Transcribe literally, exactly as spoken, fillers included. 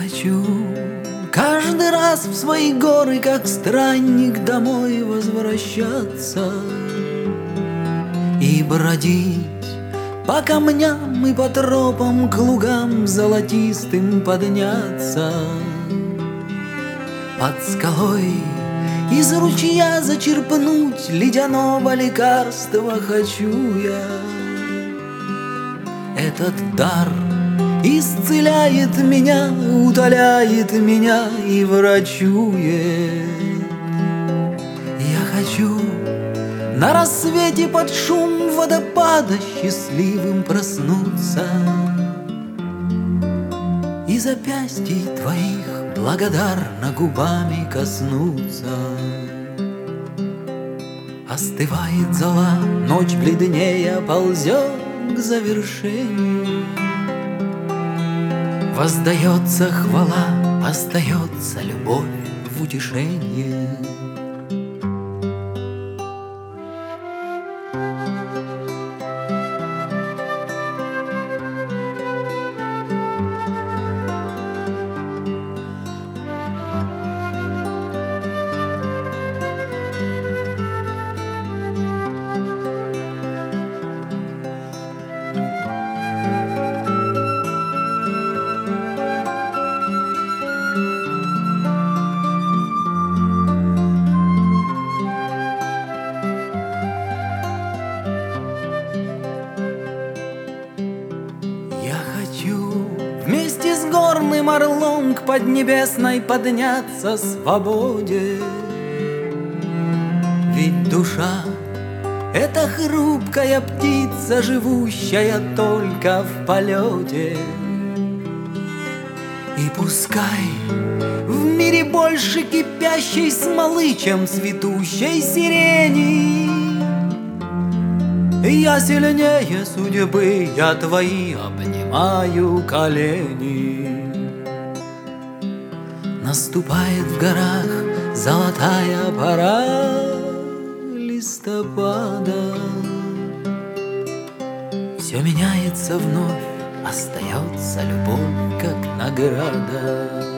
хочу каждый раз в свои горы, как странник, домой возвращаться и бродить по камням и по тропам к лугам золотистым подняться. Под скалой из ручья зачерпнуть ледяного лекарства хочу я. Этот дар исцеляет меня, утоляет меня и врачует. Я хочу на рассвете под шум водопада счастливым проснуться и запястий твоих благодарно губами коснуться. Остывает зола, ночь бледнее ползет к завершению. Воздается хвала, остается любовь в утешение. Вместе с горным орлом к поднебесной подняться свободе. Ведь душа — это хрупкая птица, живущая только в полете. И пускай в мире больше кипящей смолы, чем цветущей сирени, я сильнее судьбы, я твои обнимаю колени. Наступает в горах золотая пора листопада. Все меняется вновь, остается любовь как награда.